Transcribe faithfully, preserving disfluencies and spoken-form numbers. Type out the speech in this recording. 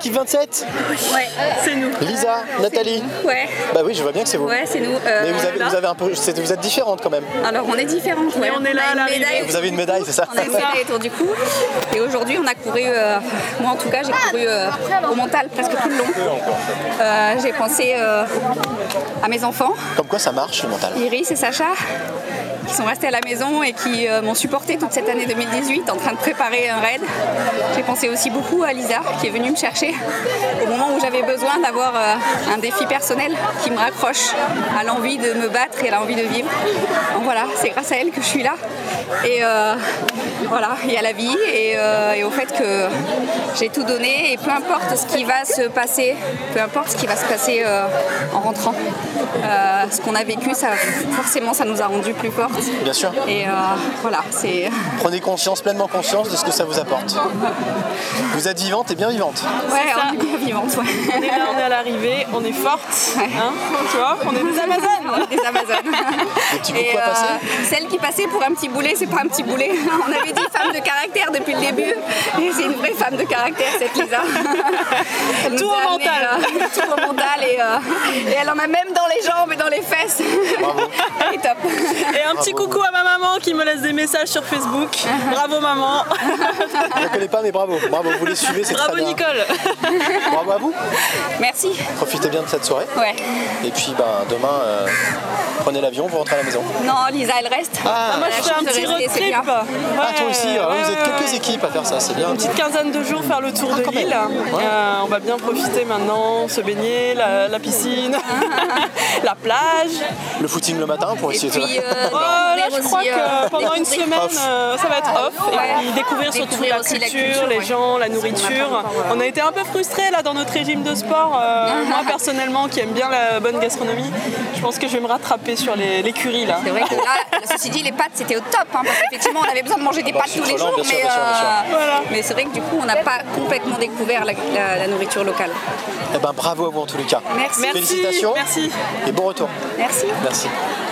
l'équipe vingt-sept? Ouais, c'est nous. Lisa, Nathalie? Ouais. Bah oui, je vois bien que c'est vous. Ouais, c'est nous. Euh, Mais vous avez, vous avez un peu, c'est- vous êtes différentes quand même. Alors on est différentes, ouais. on est là a à une l'arrivée. médaille. Vous avez une médaille, c'est ça? On a une médaille autour du cou. Et aujourd'hui, on a couru, euh, moi en tout cas, j'ai couru euh, au mental presque tout le long. Euh, j'ai pensé euh, à mes enfants, Comme quoi ça marche le mental. Iris et Sacha, qui sont restés à la maison et qui euh, m'ont supporté toute cette année deux mille dix-huit en train de préparer un raid. J'ai pensé aussi beaucoup à Lisa, qui est venue me chercher au moment où j'avais besoin d'avoir euh, un défi personnel qui me raccroche à l'envie de me battre et à l'envie de vivre. Donc voilà, c'est grâce à elle que je suis là. Et euh, voilà, il y a la vie et, euh, et au fait que j'ai tout donné et peu importe ce qui va se passer, peu importe ce qui va se passer euh, en rentrant, euh, ce qu'on a vécu, ça, forcément ça nous a rendus plus fortes. Bien sûr. Et euh, voilà, c'est... Prenez conscience, pleinement conscience de ce que ça vous apporte. Vous êtes vivante et bien vivante. Ouais, ça. on est bien vivante, ouais. On est là, on est à l'arrivée, on est forte, hein, tu vois, on est des Amazones. Des Amazones. Des petits Et coucous à passer. celle qui passait pour un petit boulet, c'est pas un petit boulet. On avait dit femme de caractère depuis le début. Et c'est une vraie femme de caractère, cette Lisa. Elle nous Tout a au amené, mental. euh, tout au mental. Et, euh, et elle en a même dans les jambes et dans les fesses. Bravo. Elle est top. Et un petit coucou à ma maman qui me laisse des messages sur Facebook. Bravo maman. Je ne connais pas, mais bravo. Bravo, vous les suivez, c'est très Bravo bien. Nicole. Bravo à vous. Merci. Profitez bien de cette soirée. Ouais. Et puis ben, demain, euh, prenez l'avion, vous rentrez à la maison. Non, Lisa, elle reste. Ah, Moi Elle a je la fais un chance de petit rester, road c'est trip. bien. ah, toi aussi, Ouais, ah, ouais, vous êtes ouais, quelques ouais. équipes à faire ça, c'est bien. Une petite quinzaine de jours faire le tour de quand même. l'île. Euh, on va bien profiter maintenant, se baigner, la, la piscine, la plage. Le footing le matin pour Et essayer puis, de... euh, Oh, là découvrir je crois aussi, que euh, pendant une découvrir- semaine Off. euh, ça va être off. Ouais. Et puis découvrir surtout Découvrir la aussi la culture, culture, les ouais. gens, la Parce qu'on n'a nourriture. pas encore, euh, On a été un peu frustrés là dans notre régime de sport. Euh, moi personnellement qui aime bien la bonne gastronomie, je pense que je vais me rattraper sur les, les currys là. C'est vrai que là, ceci dit, les pâtes c'était au top, hein, parce qu'effectivement on avait besoin de manger des Bon, pâtes tous les sucre lent, jours, bien sûr, mais, bien sûr, bien sûr. euh, Voilà. mais c'est vrai que du coup on n'a pas complètement découvert la, la- la nourriture locale. Eh ben, bravo à vous en tous les cas. Merci. Merci. Félicitations. Merci. Et bon retour. Merci. Merci.